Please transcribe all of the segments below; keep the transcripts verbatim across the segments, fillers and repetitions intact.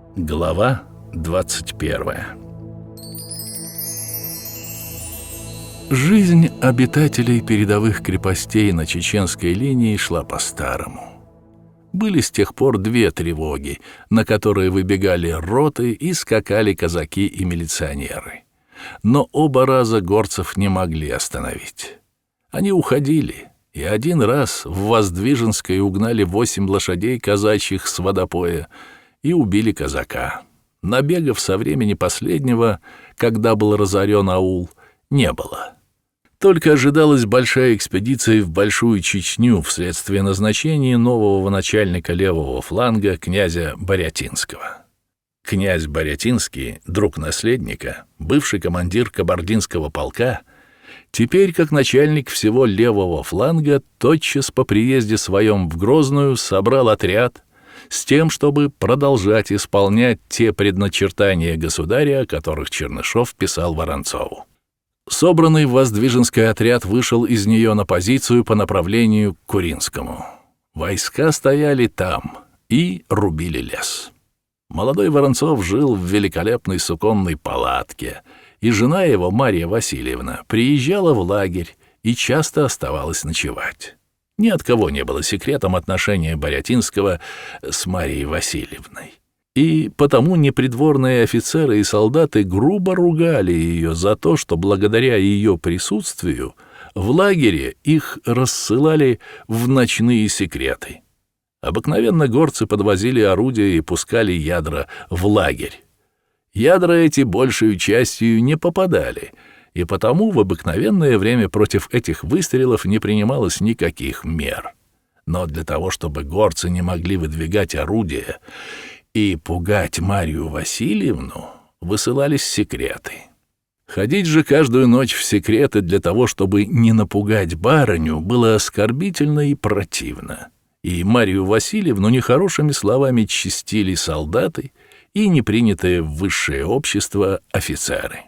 Глава двадцать первая. Жизнь обитателей передовых крепостей на чеченской линии шла по-старому. Были с тех пор две тревоги, на которые выбегали роты и скакали казаки и милиционеры. Но оба раза горцев не могли остановить. Они уходили, и один раз в Воздвиженской угнали восемь лошадей казачьих с водопоя и убили казака. Набегов со времени последнего, когда был разорен аул, не было. Только ожидалась большая экспедиция в Большую Чечню вследствие назначения нового начальника левого фланга князя Борятинского. Князь Борятинский, друг наследника, бывший командир кабардинского полка, теперь, как начальник всего левого фланга, тотчас по приезде своем в Грозную собрал отряд с тем, чтобы продолжать исполнять те предначертания государя, о которых Чернышов писал Воронцову. Собранный Воздвиженский отряд вышел из нее на позицию по направлению к Куринскому. Войска стояли там и рубили лес. Молодой Воронцов жил в великолепной суконной палатке, и жена его, Марья Васильевна, приезжала в лагерь и часто оставалась ночевать. Ни от кого не было секретом отношения Борятинского с Марьей Васильевной. И потому непридворные офицеры и солдаты грубо ругали ее за то, что благодаря ее присутствию в лагере их рассылали в ночные секреты. Обыкновенно горцы подвозили орудия и пускали ядра в лагерь. Ядра эти большей частью не попадали, и потому в обыкновенное время против этих выстрелов не принималось никаких мер. Но для того, чтобы горцы не могли выдвигать орудия и пугать Марью Васильевну, высылались секреты. Ходить же каждую ночь в секреты для того, чтобы не напугать барыню, было оскорбительно и противно. И Марью Васильевну нехорошими словами чистили солдаты и непринятые в высшее общество офицеры.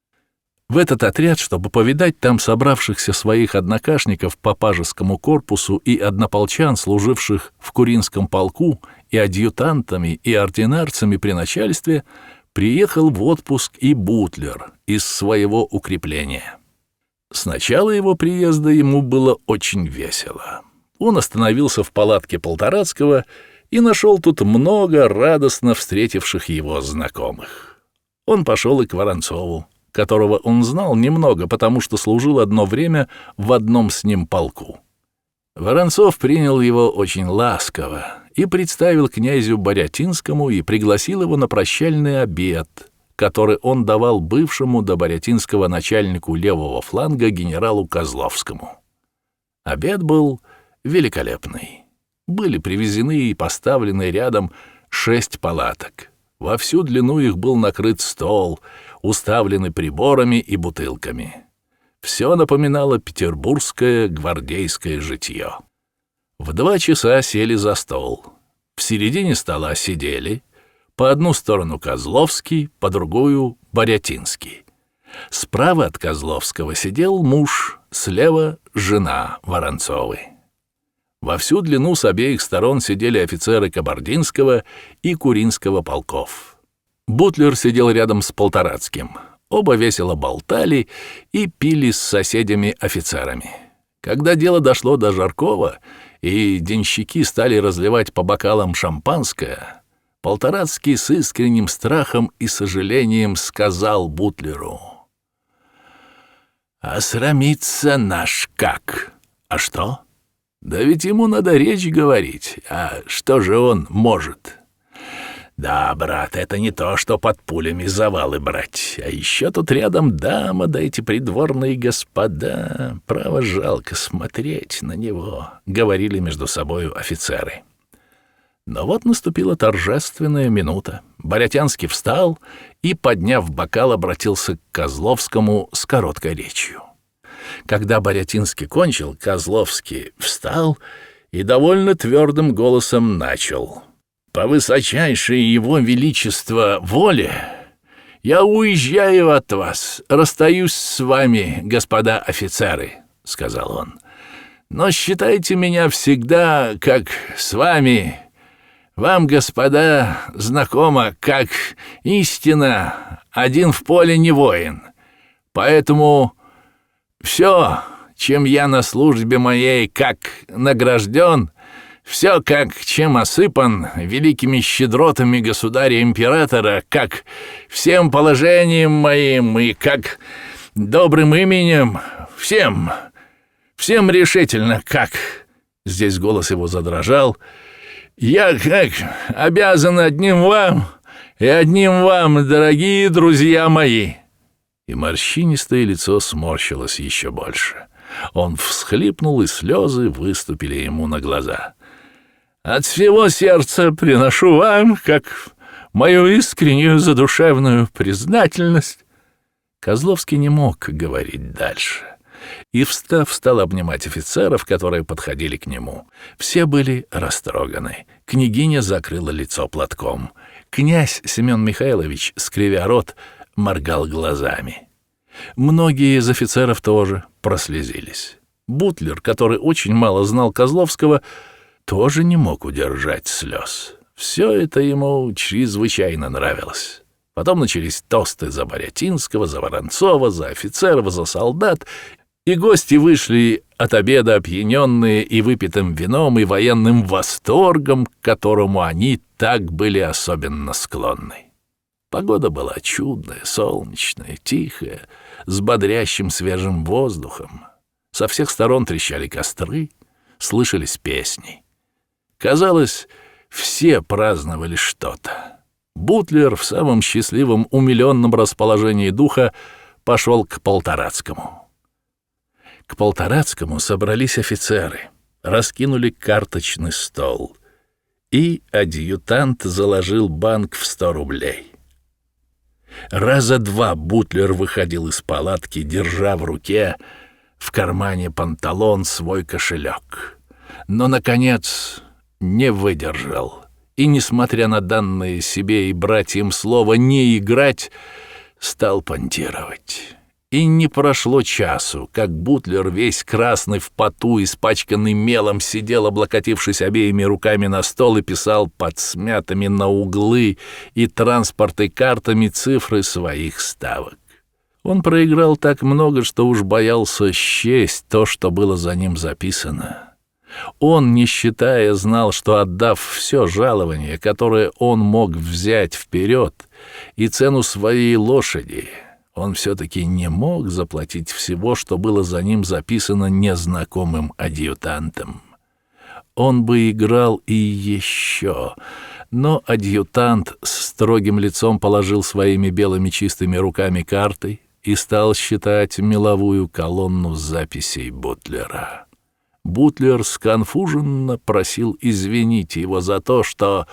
В этот отряд, чтобы повидать там собравшихся своих однокашников по пажескому корпусу и однополчан, служивших в Куринском полку, и адъютантами, и ординарцами при начальстве, приехал в отпуск и Бутлер из своего укрепления. С начала его приезда ему было очень весело. Он остановился в палатке Полторацкого и нашел тут много радостно встретивших его знакомых. Он пошел и к Воронцову, которого он знал немного, потому что служил одно время в одном с ним полку. Воронцов принял его очень ласково и представил князю Борятинскому и пригласил его на прощальный обед, который он давал бывшему до Борятинского начальнику левого фланга генералу Козловскому. Обед был великолепный. Были привезены и поставлены рядом шесть палаток. Во всю длину их был накрыт стол, уставленный приборами и бутылками. Все напоминало петербургское гвардейское житье. В два часа сели за стол. В середине стола сидели по одну сторону Козловский, по другую — Борятинский. Справа от Козловского сидел муж, слева — жена Воронцовой. Во всю длину с обеих сторон сидели офицеры Кабардинского и Куринского полков. Бутлер сидел рядом с Полторацким. Оба весело болтали и пили с соседями-офицерами. Когда дело дошло до Жаркова, и денщики стали разливать по бокалам шампанское, Полторацкий с искренним страхом и сожалением сказал Бутлеру: «А срамится наш как? А что? Да ведь ему надо речь говорить, а что же он может? Да, брат, это не то, что под пулями завалы брать, а еще тут рядом дама, да эти придворные господа, право жалко смотреть на него», — говорили между собою офицеры. Но вот наступила торжественная минута. Борятинский встал и, подняв бокал, обратился к Козловскому с короткой речью. Когда Борятинский кончил, Козловский встал и довольно твердым голосом начал: «По высочайшей его величество воле я уезжаю от вас, расстаюсь с вами, господа офицеры», — сказал он. «Но считайте меня всегда, как с вами, Вам, господа, знакомо, как истина, один в поле не воин. Поэтому все, чем я на службе моей как награжден, все, как чем осыпан великими щедротами государя-императора, как всем положением моим и как добрым именем, всем, всем решительно, как...» Здесь голос его задрожал. «Я как обязан одним вам и одним вам, дорогие друзья мои!» И морщинистое лицо сморщилось еще больше. Он всхлипнул, и слезы выступили ему на глаза. «От всего сердца приношу вам, как мою искреннюю задушевную признательность». Козловский не мог говорить дальше. И, встав, стал обнимать офицеров, которые подходили к нему. Все были растроганы. Княгиня закрыла лицо платком. Князь Семен Михайлович, скривя рот, моргал глазами. Многие из офицеров тоже прослезились. Бутлер, который очень мало знал Козловского, тоже не мог удержать слез. Все это ему чрезвычайно нравилось. Потом начались тосты за Борятинского, за Воронцова, за офицеров, за солдат, и гости вышли от обеда опьяненные и выпитым вином, и военным восторгом, к которому они так были особенно склонны. Погода была чудная, солнечная, тихая, с бодрящим свежим воздухом. Со всех сторон трещали костры, слышались песни. Казалось, все праздновали что-то. Бутлер в самом счастливом, умиленном расположении духа пошел к Полторацкому. К Полторацкому собрались офицеры, раскинули карточный стол, и адъютант заложил банк в сто рублей. Раза два Бутлер выходил из палатки, держа в руке в кармане панталон свой кошелек. Но, наконец, не выдержал, и, несмотря на данное себе и братьям слово «не играть», стал понтировать. И не прошло часу, как Бутлер, весь красный в поту, испачканный мелом, сидел, облокотившись обеими руками на стол, и писал под смятыми на углы и транспорты картами цифры своих ставок. Он проиграл так много, что уж боялся счесть то, что было за ним записано. Он, не считая, знал, что, отдав все жалование, которое он мог взять вперед, и цену своей лошади, он все-таки не мог заплатить всего, что было за ним записано незнакомым адъютантом. Он бы играл и еще, но адъютант с строгим лицом положил своими белыми чистыми руками карты и стал считать меловую колонну записей Бутлера. Бутлер сконфуженно просил извинить его за то, что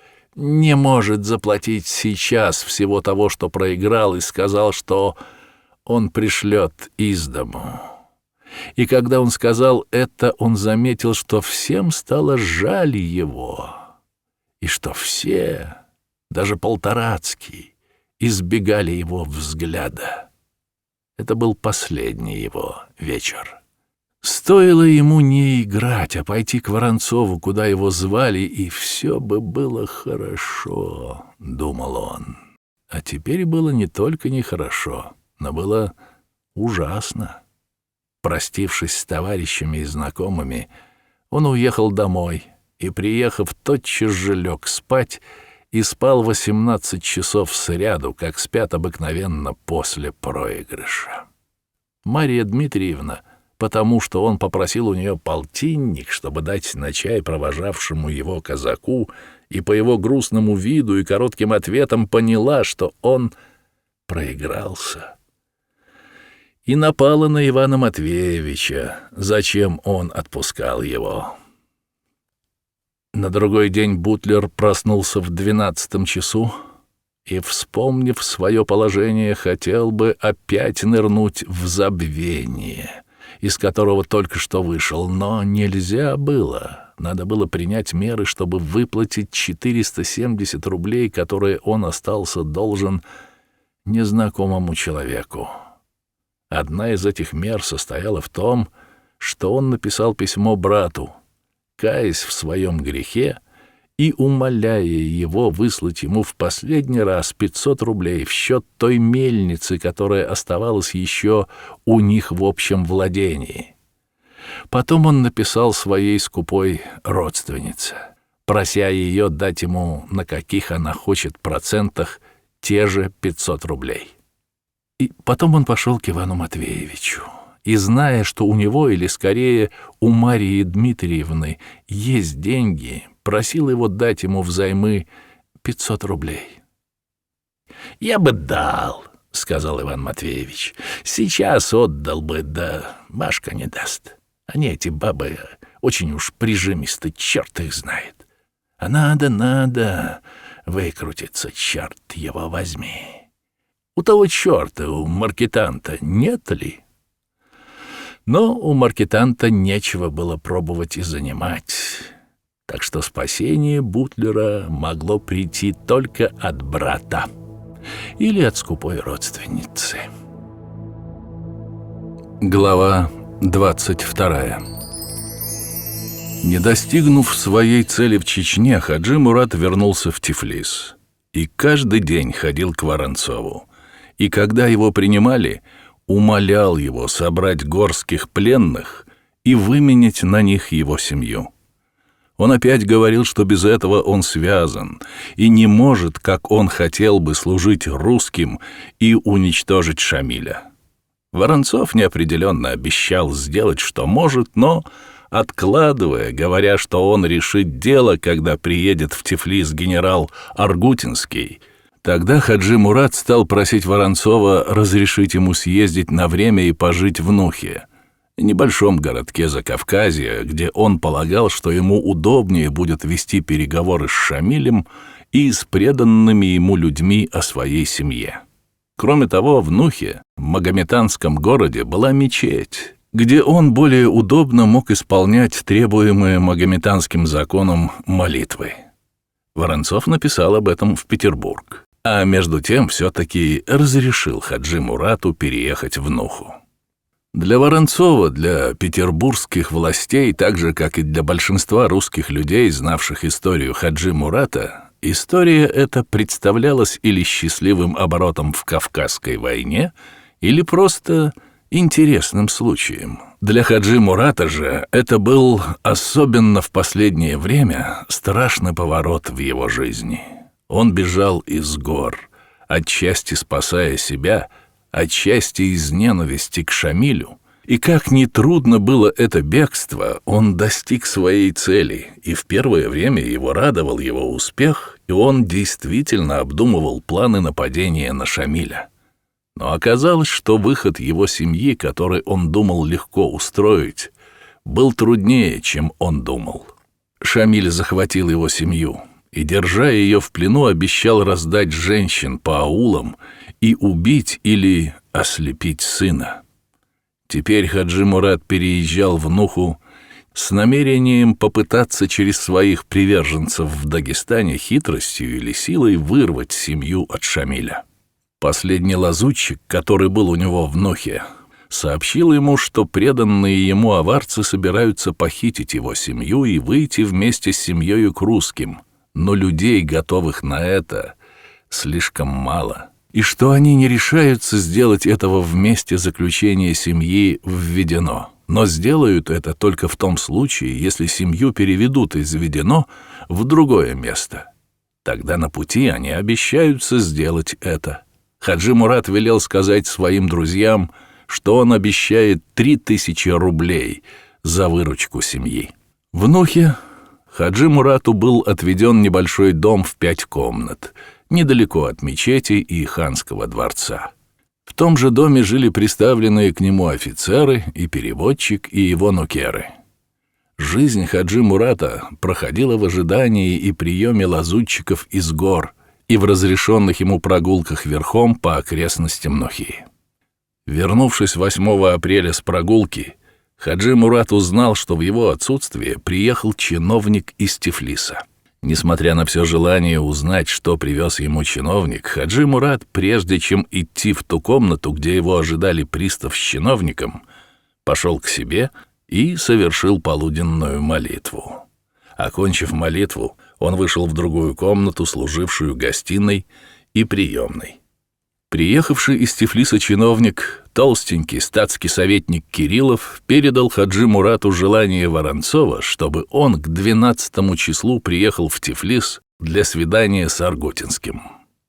не может заплатить сейчас всего того, что проиграл, и сказал, что он пришлет из дому. И когда он сказал это, он заметил, что всем стало жаль его, и что все, даже Полторацкий, избегали его взгляда. Это был последний его вечер. Стоило ему не играть, а пойти к Воронцову, куда его звали, и все бы было хорошо, — думал он. А теперь было не только нехорошо, но было ужасно. Простившись с товарищами и знакомыми, он уехал домой и, приехав, тотчас же лег спать и спал восемнадцать часов сряду, как спят обыкновенно после проигрыша. Марья Дмитриевна, потому что он попросил у нее полтинник, чтобы дать на чай провожавшему его казаку, и по его грустному виду и коротким ответам поняла, что он проигрался. И напала на Ивана Матвеевича, зачем он отпускал его. На другой день Бутлер проснулся в двенадцатом часу и, вспомнив свое положение, хотел бы опять нырнуть в забвение, из которого только что вышел, но нельзя было. Надо было принять меры, чтобы выплатить четыреста семьдесят рублей, которые он остался должен незнакомому человеку. Одна из этих мер состояла в том, что он написал письмо брату, каясь в своем грехе и умоляя его выслать ему в последний раз пятьсот рублей в счет той мельницы, которая оставалась еще у них в общем владении. Потом он написал своей скупой родственнице, прося ее дать ему, на каких она хочет процентах, те же пятьсот рублей. И потом он пошел к Ивану Матвеевичу, и, зная, что у него, или скорее у Марии Дмитриевны, есть деньги, просил его дать ему взаймы пятьсот рублей. «Я бы дал», — сказал Иван Матвеевич. «Сейчас отдал бы, да Машка не даст. Они, эти бабы, очень уж прижимисты, черт их знает. А надо, надо выкрутиться, черт его возьми. У того черта, у маркетанта нет ли?» Но у маркетанта нечего было пробовать и занимать, так что спасение Бутлера могло прийти только от брата или от скупой родственницы. Глава двадцать вторая. Не достигнув своей цели в Чечне, Хаджи Мурат вернулся в Тифлис и каждый день ходил к Воронцову, и когда его принимали, умолял его собрать горских пленных и выменять на них его семью. Он опять говорил, что без этого он связан и не может, как он хотел бы, служить русским и уничтожить Шамиля. Воронцов неопределенно обещал сделать, что может, но, откладывая, говоря, что он решит дело, когда приедет в Тифлис генерал Аргутинский, тогда Хаджи Мурат стал просить Воронцова разрешить ему съездить на время и пожить в Нухе, небольшом городке Закавказья, где он полагал, что ему удобнее будет вести переговоры с Шамилем и с преданными ему людьми о своей семье. Кроме того, в Нухе, магометанском городе, была мечеть, где он более удобно мог исполнять требуемые магометанским законом молитвы. Воронцов написал об этом в Петербург, а между тем все-таки разрешил Хаджи Мурату переехать в Нуху. Для Воронцова, для петербургских властей, так же, как и для большинства русских людей, знавших историю Хаджи Мурата, история эта представлялась или счастливым оборотом в Кавказской войне, или просто интересным случаем. Для Хаджи Мурата же это был, особенно в последнее время, страшный поворот в его жизни. Он бежал из гор, отчасти спасая себя, отчасти из ненависти к Шамилю, и как ни трудно было это бегство, он достиг своей цели, и в первое время его радовал его успех, и он действительно обдумывал планы нападения на Шамиля. Но оказалось, что выход его семьи, который он думал легко устроить, был труднее, чем он думал. Шамиль захватил его семью и, держа ее в плену, обещал раздать женщин по аулам и убить или ослепить сына. Теперь Хаджи Мурат переезжал в Нуху с намерением попытаться через своих приверженцев в Дагестане хитростью или силой вырвать семью от Шамиля. Последний лазутчик, который был у него в Нухе, сообщил ему, что преданные ему аварцы собираются похитить его семью и выйти вместе с семьей к русским, но людей, готовых на это, слишком мало, и что они не решаются сделать этого в месте заключения семьи введено, но сделают это только в том случае, если семью переведут из Ведено в другое место. Тогда на пути они обещаются сделать это. Хаджи Мурат велел сказать своим друзьям, что он обещает три тысячи рублей за выручку семьи. В Нухе Хаджи Мурату был отведен небольшой дом в пять комнат, недалеко от мечети и ханского дворца. В том же доме жили приставленные к нему офицеры и переводчик и его нукеры. Жизнь Хаджи Мурата проходила в ожидании и приеме лазутчиков из гор и в разрешенных ему прогулках верхом по окрестностям Нухи. Вернувшись восьмого апреля с прогулки, Хаджи Мурат узнал, что в его отсутствие приехал чиновник из Тифлиса. Несмотря на все желание узнать, что привез ему чиновник, Хаджи Мурат, прежде чем идти в ту комнату, где его ожидали пристав с чиновником, пошел к себе и совершил полуденную молитву. Окончив молитву, Он вышел в другую комнату, служившую гостиной и приемной. Приехавший из Тифлиса чиновник, толстенький статский советник Кириллов, передал Хаджи Мурату желание Воронцова, чтобы он к двенадцатому числу приехал в Тифлис для свидания с Аргутинским.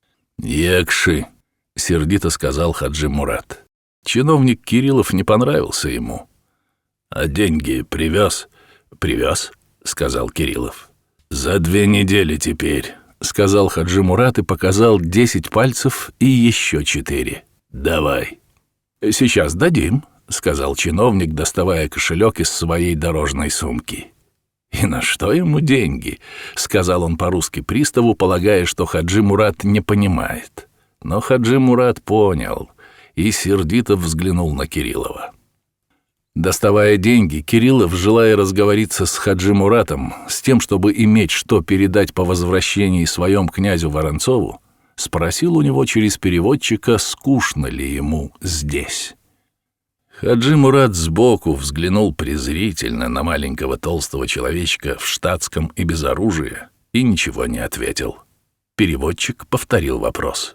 «Якши», — сердито сказал Хаджи Мурат. Чиновник Кириллов не понравился ему. «А деньги привез?» «Привез», — сказал Кириллов. «За две недели теперь», — сказал Хаджи Мурат и показал десять пальцев и еще четыре. «Давай». «Сейчас дадим», — сказал чиновник, доставая кошелек из своей дорожной сумки. «И на что ему деньги?» — сказал он по-русски приставу, полагая, что Хаджи Мурат не понимает. Но Хаджи Мурат понял и сердито взглянул на Кириллова. Доставая деньги, Кириллов, желая разговориться с Хаджи Муратом, с тем, чтобы иметь что передать по возвращении своем князю Воронцову, спросил у него через переводчика, скучно ли ему здесь. Хаджи Мурат сбоку взглянул презрительно на маленького толстого человечка в штатском и без оружия и ничего не ответил. Переводчик повторил вопрос.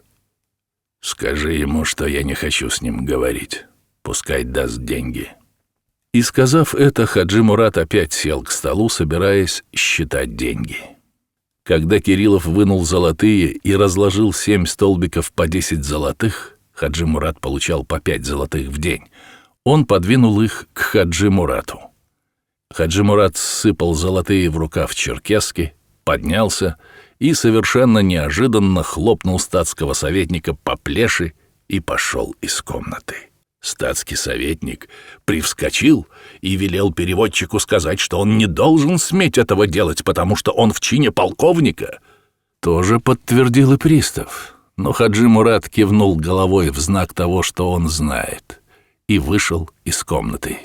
«Скажи ему, что я не хочу с ним говорить. Пускай даст деньги». И, сказав это, Хаджи Мурат опять сел к столу, собираясь считать деньги. Когда Кириллов вынул золотые и разложил семь столбиков по десять золотых, Хаджи Мурат получал по пять золотых в день, он подвинул их к Хаджи Мурату. Хаджи Мурат сыпал золотые в рукав черкесски, поднялся и совершенно неожиданно хлопнул статского советника по плеши и пошел из комнаты. Статский советник привскочил и велел переводчику сказать, что он не должен сметь этого делать, потому что он в чине полковника. Тоже подтвердил и пристав, но Хаджи Мурат кивнул головой в знак того, что он знает, и вышел из комнаты.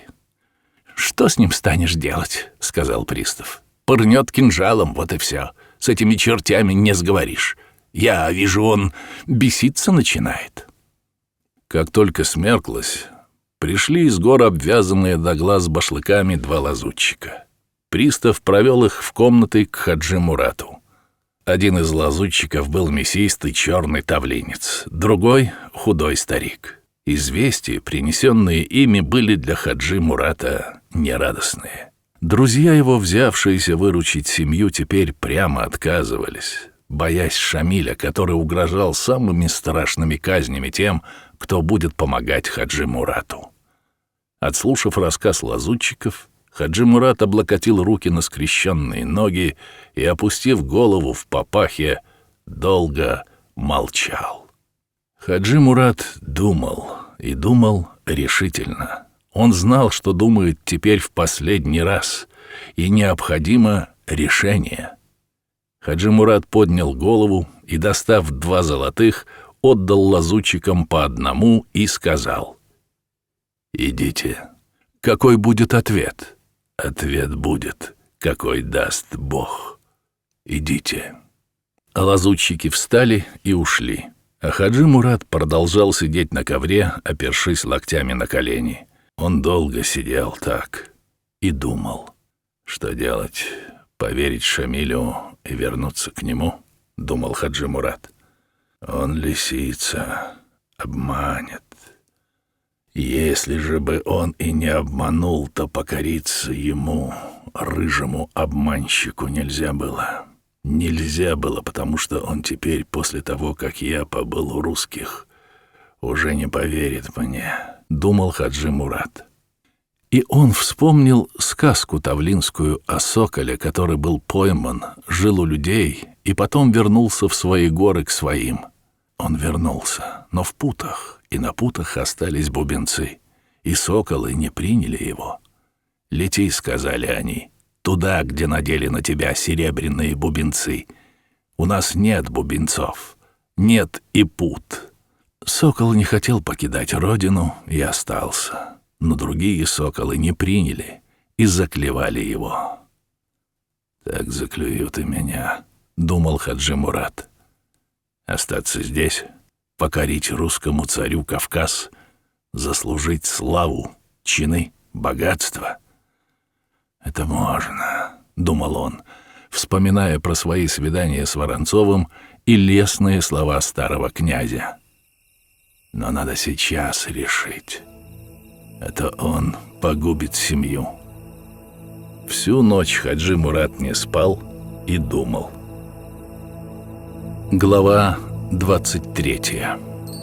«Что с ним станешь делать?» — сказал пристав. «Пырнет кинжалом, вот и все. С этими чертями не сговоришь. Я вижу, он беситься начинает». Как только смерклось, пришли из гор обвязанные до глаз башлыками два лазутчика. Пристав провел их в комнаты к Хаджи Мурату. Один из лазутчиков был мясистый черный тавлинец, другой — худой старик. Известия, принесенные ими, были для Хаджи Мурата нерадостные. Друзья его, взявшиеся выручить семью, теперь прямо отказывались, боясь Шамиля, который угрожал самыми страшными казнями тем, кто будет помогать Хаджи Мурату. Отслушав рассказ лазутчиков, Хаджи Мурат облокотил руки на скрещенные ноги и, опустив голову в папахе, долго молчал. Хаджи Мурат думал, и думал решительно. Он знал, что думает теперь в последний раз, и необходимо решение. Хаджи Мурат поднял голову и, достав два золотых, отдал лазутчикам по одному и сказал: «Идите. Какой будет ответ? Ответ будет, какой даст Бог. Идите». А лазутчики встали и ушли, а Хаджи Мурат продолжал сидеть на ковре, опершись локтями на колени. Он долго сидел так и думал, что делать, поверить Шамилю и вернуться к нему, думал Хаджи Мурат. Он лисица, обманет. Если же бы он и не обманул, то покориться ему, рыжему обманщику, нельзя было. Нельзя было, потому что он теперь, после того, как я побыл у русских, уже не поверит мне, думал Хаджи Мурат. И он вспомнил сказку тавлинскую о соколе, который был пойман, жил у людей и потом вернулся в свои горы к своим. Он вернулся, но в путах, и на путах остались бубенцы, и соколы не приняли его. «Лети», — сказали они, — «туда, где надели на тебя серебряные бубенцы. У нас нет бубенцов, нет и пут». Сокол не хотел покидать родину и остался, но другие соколы не приняли и заклевали его. «Так заклюют и меня», — думал Хаджи Мурат. «Остаться здесь, покорить русскому царю Кавказ, заслужить славу, чины, богатство. Это можно», — думал он, вспоминая про свои свидания с Воронцовым и лестные слова старого князя. Но надо сейчас решить. Это он погубит семью. Всю ночь Хаджи Мурат не спал и думал. Глава двадцать третья.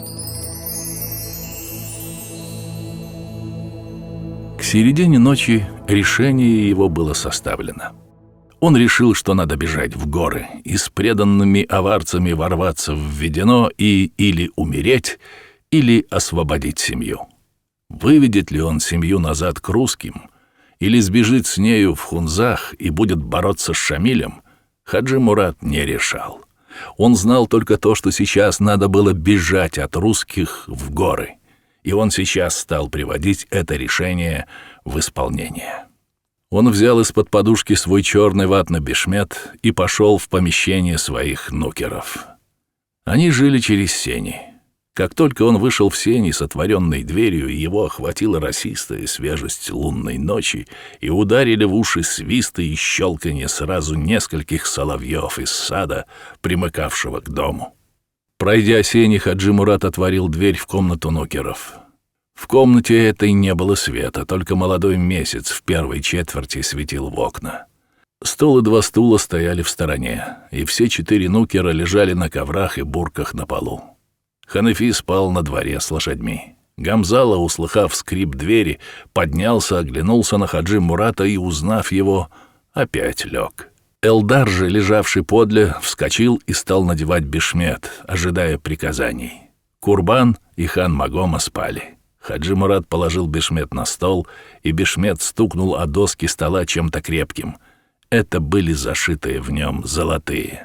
К середине ночи решение его было составлено. Он решил, что надо бежать в горы и с преданными аварцами ворваться в Ведено и или умереть, или освободить семью. Выведет ли он семью назад к русским, или сбежит с нею в Хунзах и будет бороться с Шамилем, Хаджи Мурат не решал. Он знал только то, что сейчас надо было бежать от русских в горы, и он сейчас стал приводить это решение в исполнение. Он взял из-под подушки свой черный ватный бешмет и пошел в помещение своих нукеров. Они жили через сени. Как только он вышел в сени с отворенной дверью, его охватила росистая свежесть лунной ночи, и ударили в уши свисты и щелканье сразу нескольких соловьев из сада, примыкавшего к дому. Пройдя сени, Хаджи Мурат отворил дверь в комнату нукеров. В комнате этой не было света, только молодой месяц в первой четверти светил в окна. Стол и два стула стояли в стороне, и все четыре нукера лежали на коврах и бурках на полу. Ханефи спал на дворе с лошадьми. Гамзала, услыхав скрип двери, поднялся, оглянулся на Хаджи Мурата и, узнав его, опять лег. Элдар же, лежавший подле, вскочил и стал надевать бешмет, ожидая приказаний. Курбан и хан Магома спали. Хаджи Мурат положил бешмет на стол, и бешмет стукнул о доски стола чем-то крепким. Это были зашитые в нем золотые.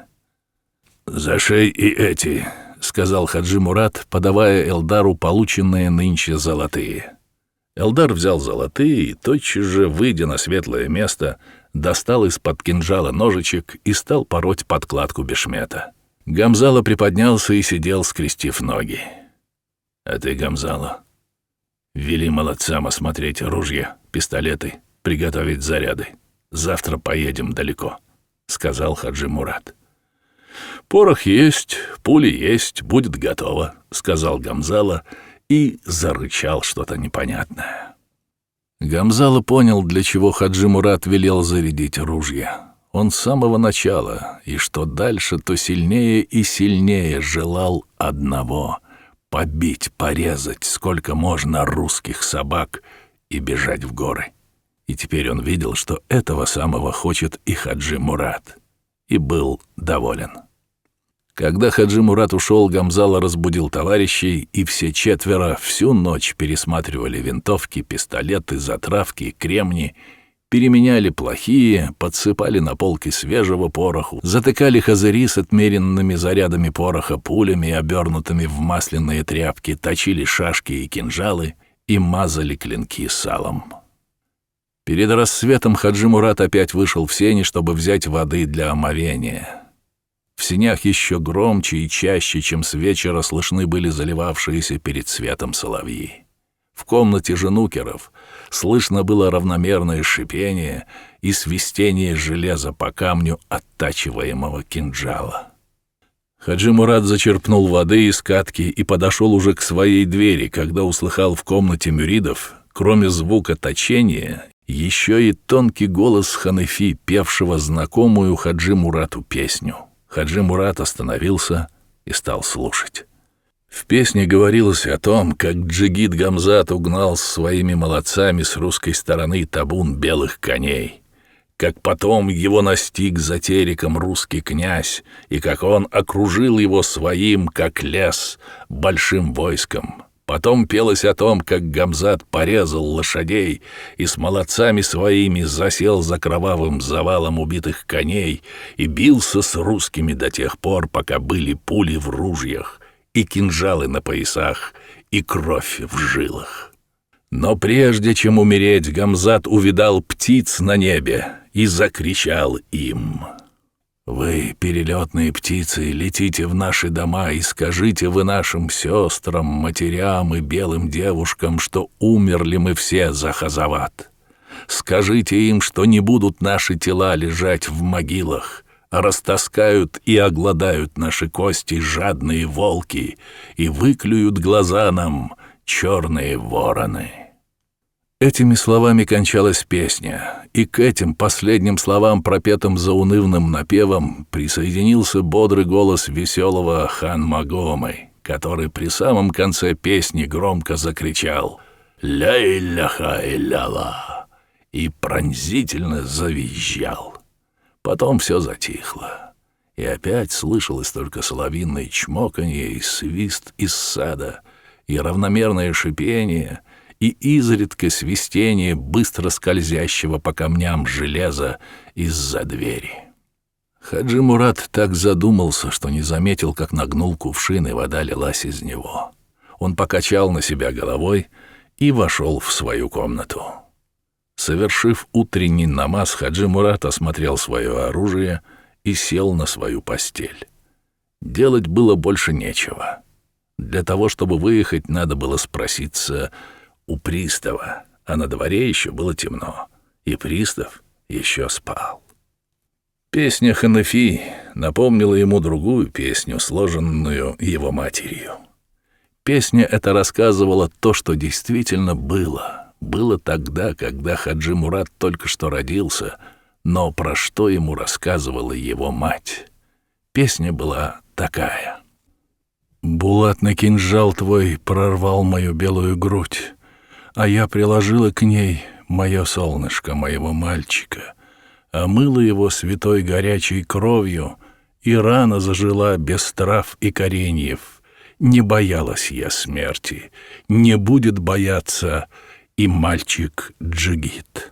«Зашей и эти», — сказал Хаджи Мурат, подавая Элдару полученные нынче золотые. Элдар взял золотые и, тотчас же, выйдя на светлое место, достал из-под кинжала ножичек и стал пороть подкладку бешмета. Гамзала приподнялся и сидел, скрестив ноги. «А ты, Гамзала, вели молодцам осмотреть ружья, пистолеты, приготовить заряды. Завтра поедем далеко», — сказал Хаджи Мурат. «Порох есть, пули есть, будет готово», — сказал Гамзала и зарычал что-то непонятное. Гамзала понял, для чего Хаджи Мурат велел зарядить ружья. Он с самого начала, и что дальше, то сильнее и сильнее желал одного — побить, порезать сколько можно русских собак и бежать в горы. И теперь он видел, что этого самого хочет и Хаджи Мурат, и был доволен. Когда Хаджи Мурат ушел, Гамзала разбудил товарищей, и все четверо всю ночь пересматривали винтовки, пистолеты, затравки, кремни, переменяли плохие, подсыпали на полки свежего пороху, затыкали хазыри с отмеренными зарядами пороха пулями, обернутыми в масляные тряпки, точили шашки и кинжалы и мазали клинки салом. Перед рассветом Хаджи Мурат опять вышел в сени, чтобы взять воды для омовения. В сенях еще громче и чаще, чем с вечера, слышны были заливавшиеся перед светом соловьи. В комнате же нукеров слышно было равномерное шипение и свистение железа по камню оттачиваемого кинжала. Хаджи Мурат зачерпнул воды из катки и подошел уже к своей двери, когда услыхал в комнате мюридов, кроме звука точения, еще и тонкий голос Ханефи, певшего знакомую Хаджи Мурату песню. Хаджи Мурат остановился и стал слушать. В песне говорилось о том, как Джигит Гамзат угнал с своими молодцами с русской стороны табун белых коней, как потом его настиг за тереком русский князь, и как он окружил его своим, как лес, большим войском. Потом пелось о том, как Гамзат порезал лошадей и с молодцами своими засел за кровавым завалом убитых коней и бился с русскими до тех пор, пока были пули в ружьях и кинжалы на поясах и кровь в жилах. Но прежде чем умереть, Гамзат увидал птиц на небе и закричал им: «Вы, перелетные птицы, летите в наши дома и скажите вы нашим сестрам, матерям и белым девушкам, что умерли мы все за Хазават. Скажите им, что не будут наши тела лежать в могилах, а растаскают и огладают наши кости жадные волки и выклюют глаза нам черные вороны». Этими словами кончалась песня, и к этим последним словам, пропетым заунывным напевом, присоединился бодрый голос веселого хан Магомы, который при самом конце песни громко закричал «Ля-илляха-илляла» и пронзительно завизжал. Потом все затихло, и опять слышалось только соловьиное чмоканье и свист из сада, и равномерное шипение, и изредка свистение быстро скользящего по камням железа из-за двери. Хаджи Мурат так задумался, что не заметил, как нагнул кувшин, и вода лилась из него. Он покачал на себя головой и вошел в свою комнату. Совершив утренний намаз, Хаджи Мурат осмотрел свое оружие и сел на свою постель. Делать было больше нечего. Для того, чтобы выехать, надо было спроситься у пристава, а на дворе еще было темно, и пристав еще спал. Песня Ханафи напомнила ему другую песню, сложенную его матерью. Песня эта рассказывала то, что действительно было. Было тогда, когда Хаджи Мурат только что родился, но про что ему рассказывала его мать. Песня была такая: «Булатный кинжал твой прорвал мою белую грудь, а я приложила к ней мое солнышко, моего мальчика, омыла его святой горячей кровью, и рана зажила без трав и кореньев. Не боялась я смерти, не будет бояться и мальчик Джигит».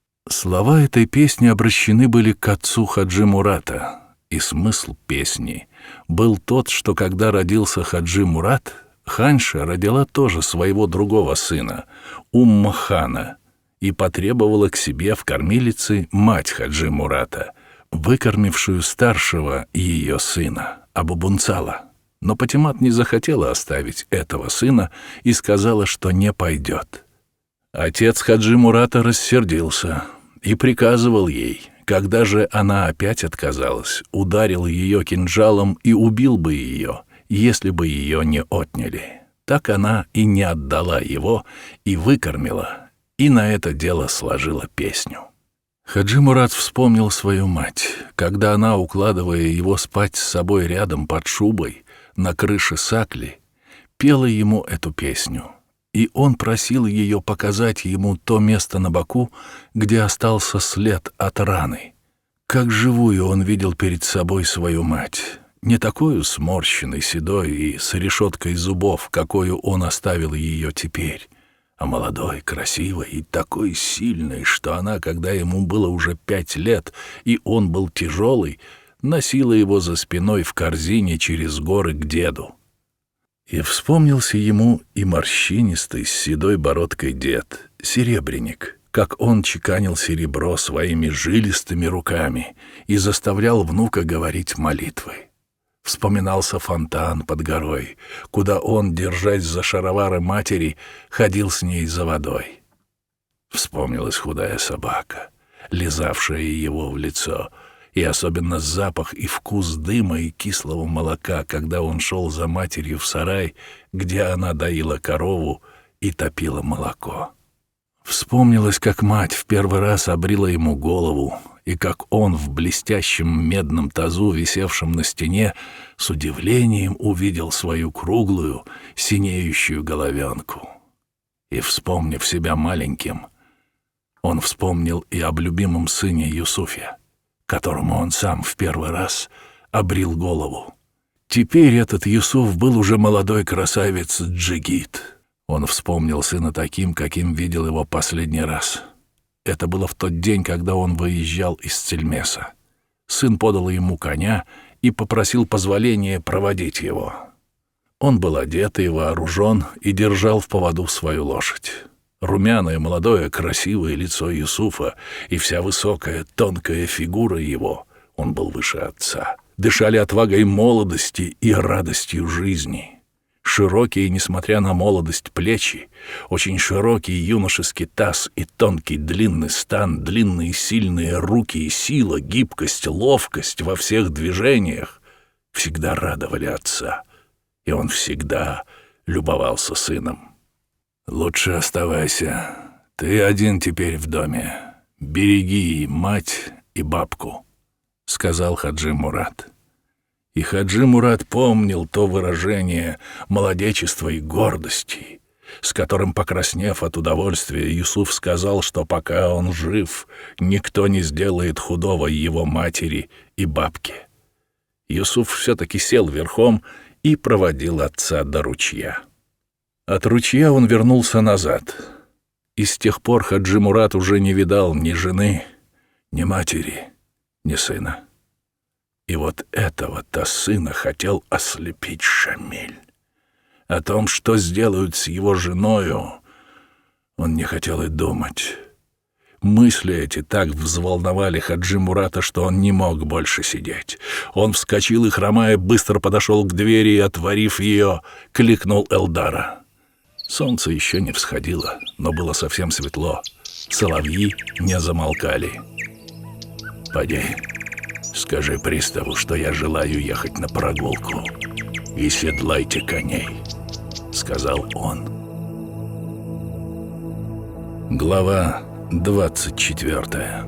Слова этой песни обращены были к отцу Хаджи Мурата, и смысл песни был тот, что когда родился Хаджи Мурат, ханша родила тоже своего другого сына, Умма-хана, и потребовала к себе в кормилице мать Хаджи Мурата, выкормившую старшего ее сына, Абу-Бунцала. Но Патимат не захотела оставить этого сына и сказала, что не пойдет. Отец Хаджи Мурата рассердился и приказывал ей, когда же она опять отказалась, ударил ее кинжалом и убил бы ее, если бы ее не отняли. Так она и не отдала его, и выкормила, и на это дело сложила песню. Хаджи Мурат вспомнил свою мать, когда она, укладывая его спать с собой рядом под шубой на крыше сакли, пела ему эту песню, и он просил ее показать ему то место на боку, где остался след от раны. Как живую он видел перед собой свою мать, не такую сморщенной, седой и с решеткой зубов, какую он оставил ее теперь, а молодой, красивой и такой сильной, что она, когда ему было уже пять лет, и он был тяжелый, носила его за спиной в корзине через горы к деду. И вспомнился ему и морщинистый с седой бородкой дед, серебряник, как он чеканил серебро своими жилистыми руками и заставлял внука говорить молитвы. Вспоминался фонтан под горой, куда он, держась за шаровары матери, ходил с ней за водой. Вспомнилась худая собака, лизавшая его в лицо, и особенно запах и вкус дыма и кислого молока, когда он шел за матерью в сарай, где она доила корову и топила молоко. Вспомнилось, как мать в первый раз обрила ему голову, и как он в блестящем медном тазу, висевшем на стене, с удивлением увидел свою круглую, синеющую головенку. И, вспомнив себя маленьким, он вспомнил и об любимом сыне Юсуфе, которому он сам в первый раз обрил голову. Теперь этот Юсуф был уже молодой красавец Джигит. Он вспомнил сына таким, каким видел его последний раз. Это было в тот день, когда он выезжал из Цельмеса. Сын подал ему коня и попросил позволения проводить его. Он был одет и вооружен и держал в поводу свою лошадь. Румяное, молодое, красивое лицо Юсуфа и вся высокая, тонкая фигура его, он был выше отца, дышали отвагой молодости и радостью жизни. Широкие, несмотря на молодость, плечи, очень широкий юношеский таз и тонкий длинный стан, длинные сильные руки и сила, гибкость, ловкость во всех движениях всегда радовали отца, и он всегда любовался сыном. «Лучше оставайся. Ты один теперь в доме. Береги мать и бабку», — сказал Хаджи Мурат. И Хаджи Мурат помнил то выражение молодечества и гордости, с которым, покраснев от удовольствия, Юсуф сказал, что пока он жив, никто не сделает худого его матери и бабке. Юсуф все-таки сел верхом и проводил отца до ручья. От ручья он вернулся назад, и с тех пор Хаджи Мурат уже не видал ни жены, ни матери, ни сына. И вот этого-то сына хотел ослепить Шамиль. О том, что сделают с его женою, он не хотел и думать. Мысли эти так взволновали Хаджи Мурата, что он не мог больше сидеть. Он вскочил и, хромая, быстро подошел к двери и, отворив ее, кликнул Элдара. Солнце еще не всходило, но было совсем светло. Соловьи не замолкали. «Поди, скажи приставу, что я желаю ехать на прогулку, и седлайте коней», — сказал он. Глава двадцать четвёртая.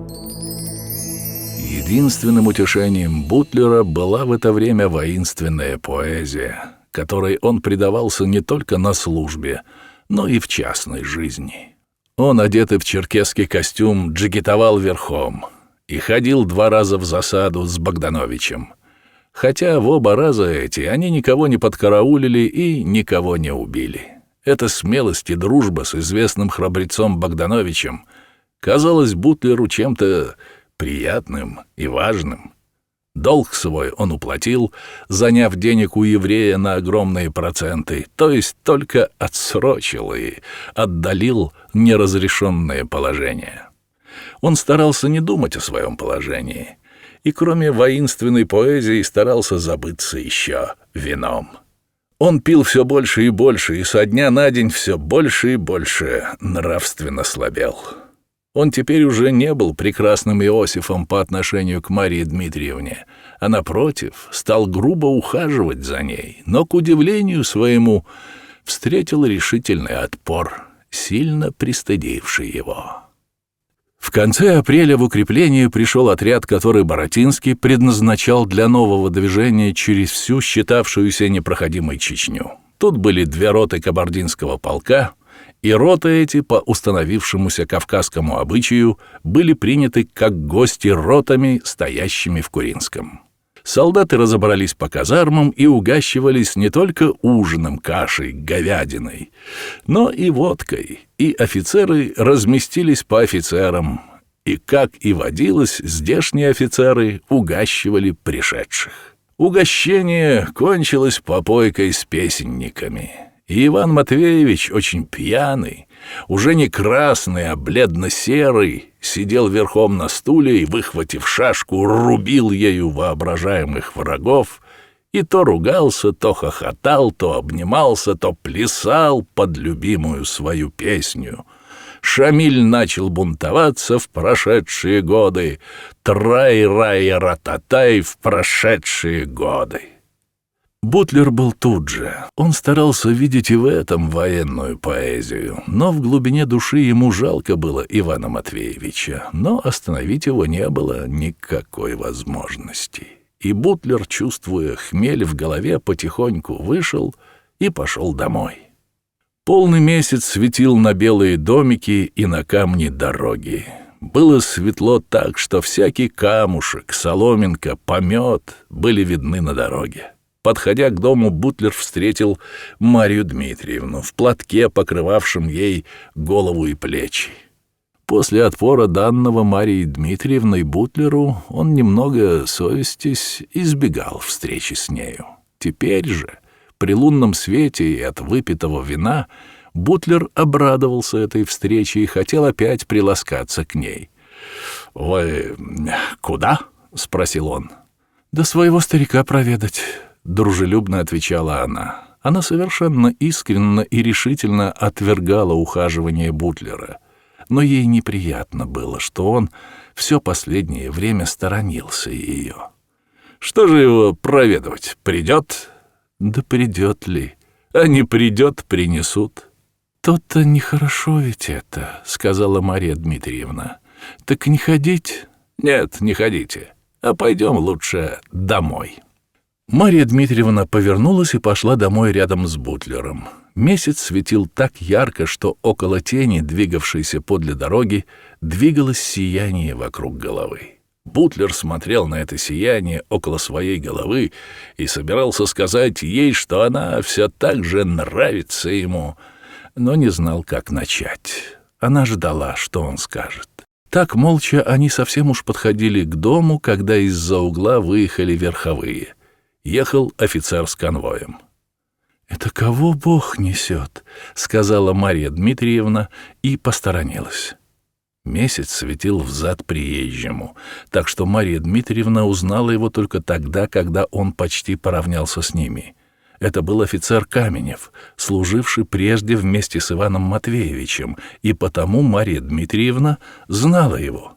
Единственным утешением Бутлера была в это время воинственная поэзия, которой он предавался не только на службе, но и в частной жизни. Он, одетый в черкесский костюм, джигитовал верхом и ходил два раза в засаду с Богдановичем. Хотя в оба раза эти они никого не подкараулили и никого не убили. Эта смелость и дружба с известным храбрецом Богдановичем казалась Бутлеру чем-то приятным и важным. Долг свой он уплатил, заняв денег у еврея на огромные проценты, то есть только отсрочил и отдалил неразрешенное положение. Он старался не думать о своем положении, и кроме воинственной поэзии старался забыться еще вином. Он пил все больше и больше, и со дня на день все больше и больше нравственно слабел. Он теперь уже не был прекрасным Иосифом по отношению к Марии Дмитриевне, а, напротив, стал грубо ухаживать за ней, но, к удивлению своему, встретил решительный отпор, сильно пристыдивший его. В конце апреля в укрепление пришел отряд, который Боротинский предназначал для нового движения через всю считавшуюся непроходимой Чечню. Тут были две роты кабардинского полка, и роты эти, по установившемуся кавказскому обычаю, были приняты как гости ротами, стоящими в Куринском. Солдаты разобрались по казармам и угощивались не только ужином, кашей, говядиной, но и водкой, и офицеры разместились по офицерам, и, как и водилось, здешние офицеры угощивали пришедших. Угощение кончилось попойкой с песенниками. И Иван Матвеевич, очень пьяный, уже не красный, а бледно-серый, сидел верхом на стуле и, выхватив шашку, рубил ею воображаемых врагов, и то ругался, то хохотал, то обнимался, то плясал под любимую свою песню. Шамиль начал бунтоваться в прошедшие годы, трай-рай-рататай в прошедшие годы. Бутлер был тут же. Он старался видеть и в этом военную поэзию, но в глубине души ему жалко было Ивана Матвеевича, но остановить его не было никакой возможности. И Бутлер, чувствуя хмель в голове, потихоньку вышел и пошел домой. Полный месяц светил на белые домики и на камни дороги. Было светло так, что всякий камушек, соломинка, помет были видны на дороге. Подходя к дому, Бутлер встретил Марию Дмитриевну в платке, покрывавшем ей голову и плечи. После отпора данного Марией Дмитриевной Бутлеру он, немного совестясь, избегал встречи с нею. Теперь же, при лунном свете и от выпитого вина, Бутлер обрадовался этой встрече и хотел опять приласкаться к ней. «Вы куда?» — спросил он. «Да своего старика проведать», — дружелюбно отвечала она. Она совершенно искренне и решительно отвергала ухаживание Бутлера, но ей неприятно было, что он все последнее время сторонился ее. Что же его проведывать? Придет? Да придет ли? А не придет, принесут. То-то нехорошо ведь это, сказала Мария Дмитриевна. Так не ходить? Нет, не ходите, а пойдем лучше домой. Мария Дмитриевна повернулась и пошла домой рядом с Бутлером. Месяц светил так ярко, что около тени, двигавшейся подле дороги, двигалось сияние вокруг головы. Бутлер смотрел на это сияние около своей головы и собирался сказать ей, что она все так же нравится ему, но не знал, как начать. Она ждала, что он скажет. Так молча они совсем уж подходили к дому, когда из-за угла выехали верховые. Ехал офицер с конвоем. «Это кого Бог несет?» — сказала Мария Дмитриевна и посторонилась. Месяц светил взад приезжему, так что Мария Дмитриевна узнала его только тогда, когда он почти поравнялся с ними. Это был офицер Каменев, служивший прежде вместе с Иваном Матвеевичем, и потому Мария Дмитриевна знала его.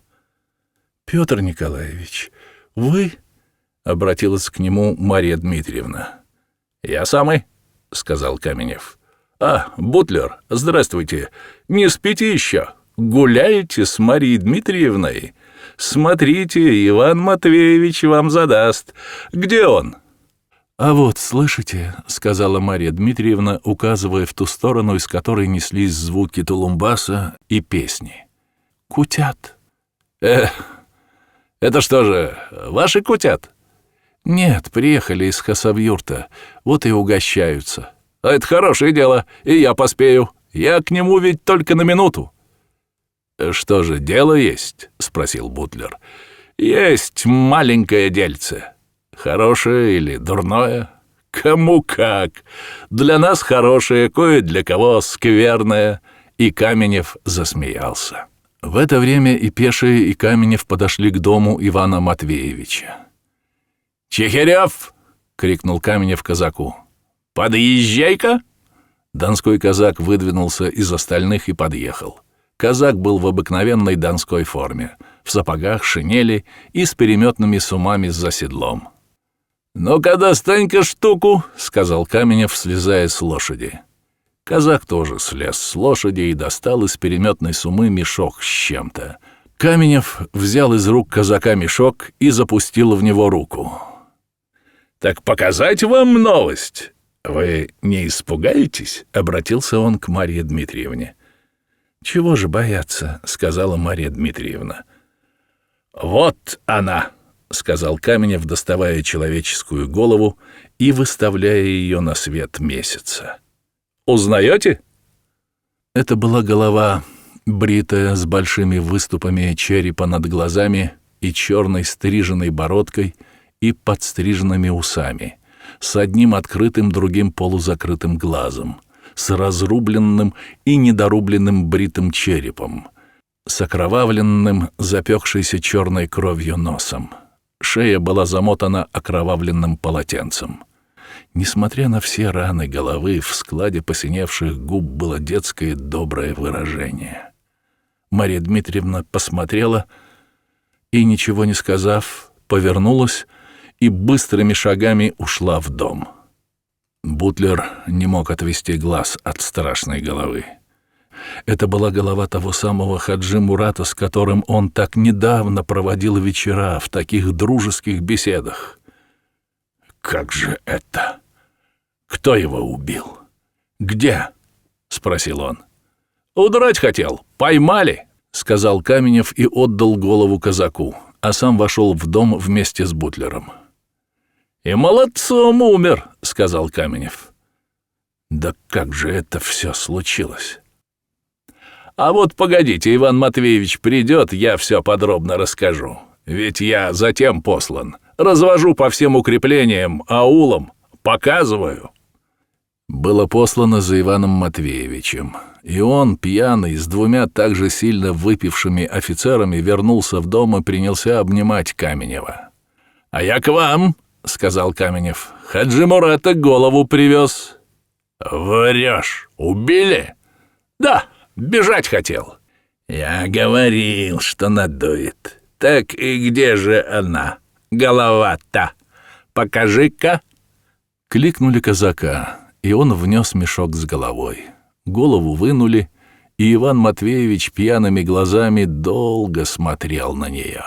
«Петр Николаевич, вы?» — обратилась к нему Мария Дмитриевна. «Я самый», — сказал Каменев. «А, Бутлер, здравствуйте. Не спите еще? Гуляете с Марией Дмитриевной? Смотрите, Иван Матвеевич вам задаст. Где он?» «А вот, слышите», — сказала Мария Дмитриевна, указывая в ту сторону, из которой неслись звуки тулумбаса и песни. «Кутят». «Эх, это что же, ваши кутят?» «Нет, приехали из Хасавюрта, вот и угощаются». «А это хорошее дело, и я поспею. Я к нему ведь только на минуту». «Что же, дело есть?» — спросил Бутлер. «Есть маленькое дельце. Хорошее или дурное? Кому как. Для нас хорошее, кое для кого скверное». И Каменев засмеялся. В это время и Пешие, и Каменев подошли к дому Ивана Матвеевича. «Чехирев!» — крикнул Каменев казаку. «Подъезжай-ка!» Донской казак выдвинулся из остальных и подъехал. Казак был в обыкновенной донской форме, в сапогах, шинели и с переметными сумами за седлом. «Ну-ка, достань-ка штуку!» — сказал Каменев, слезая с лошади. Казак тоже слез с лошади и достал из переметной сумы мешок с чем-то. Каменев взял из рук казака мешок и запустил в него руку. «Так показать вам новость? Вы не испугаетесь?» — обратился он к Марье Дмитриевне. «Чего же бояться?» — сказала Марья Дмитриевна. «Вот она!» — сказал Каменев, доставая человеческую голову и выставляя ее на свет месяца. «Узнаете?» Это была голова, бритая, с большими выступами черепа над глазами и черной стриженной бородкой и подстриженными усами, с одним открытым, другим полузакрытым глазом, с разрубленным и недорубленным бритым черепом, с окровавленным, запекшейся черной кровью носом. Шея была замотана окровавленным полотенцем. Несмотря на все раны головы, в складе посиневших губ было детское доброе выражение. Марья Дмитриевна посмотрела и, ничего не сказав, повернулась и быстрыми шагами ушла в дом. Бутлер не мог отвести глаз от страшной головы. Это была голова того самого Хаджи Мурата, с которым он так недавно проводил вечера в таких дружеских беседах. «Как же это? Кто его убил? Где?» — спросил он. «Удрать хотел. Поймали», — сказал Каменев и отдал голову казаку, а сам вошел в дом вместе с Бутлером. «И молодцом умер», — сказал Каменев. «Да как же это все случилось?» «А вот погодите, Иван Матвеевич придет, я все подробно расскажу. Ведь я затем послан. Развожу по всем укреплениям, аулам, показываю». Было послано за Иваном Матвеевичем, и он, пьяный, с двумя так же сильно выпившими офицерами, вернулся в дом и принялся обнимать Каменева. «А я к вам», — сказал Каменев. «Хаджи Мурата голову привез». «Врешь! Убили?» «Да, бежать хотел». «Я говорил, что надует. Так и где же она, голова-то? Покажи-ка». Кликнули казака, и он внес мешок с головой. Голову вынули, и Иван Матвеевич пьяными глазами долго смотрел на нее.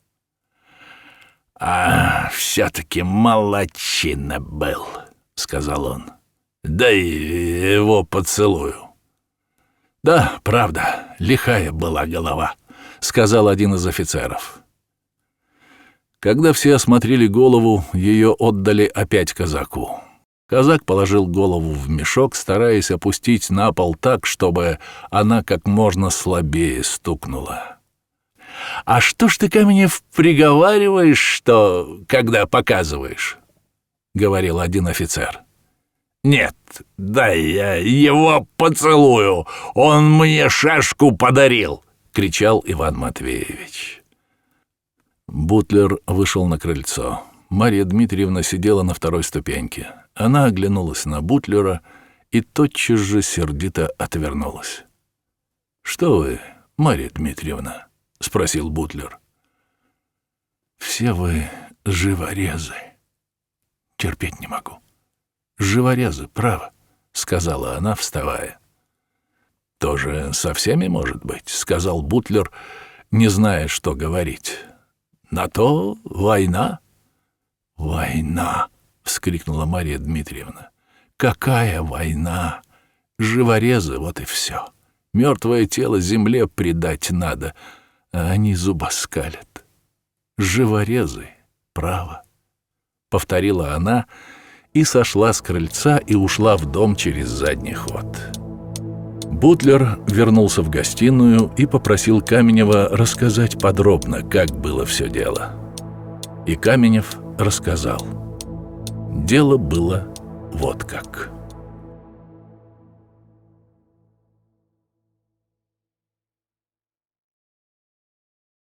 «А, все-таки молодчина был», — сказал он. «Дай его поцелую». «Да, правда, лихая была голова», — сказал один из офицеров. Когда все осмотрели голову, ее отдали опять казаку. Казак положил голову в мешок, стараясь опустить на пол так, чтобы она как можно слабее стукнула. «А что ж ты, Каменев, приговариваешь, что, когда показываешь?» — говорил один офицер. «Нет, дай я его поцелую, он мне шашку подарил!» — кричал Иван Матвеевич. Бутлер вышел на крыльцо. Марья Дмитриевна сидела на второй ступеньке. Она оглянулась на Бутлера и тотчас же сердито отвернулась. «Что вы, Марья Дмитриевна?» — спросил Бутлер. «Все вы живорезы. Терпеть не могу. Живорезы, право», — сказала она, вставая. «Тоже со всеми, может быть», — сказал Бутлер, не зная, что говорить. «На то война». «Война!» — вскрикнула Марья Дмитриевна. «Какая война! Живорезы, вот и все. Мертвое тело земле предать надо, а они зубоскалят. Живорезы, право», — повторила она и сошла с крыльца и ушла в дом через задний ход. Бутлер вернулся в гостиную и попросил Каменева рассказать подробно, как было все дело. И Каменев рассказал. Дело было вот как.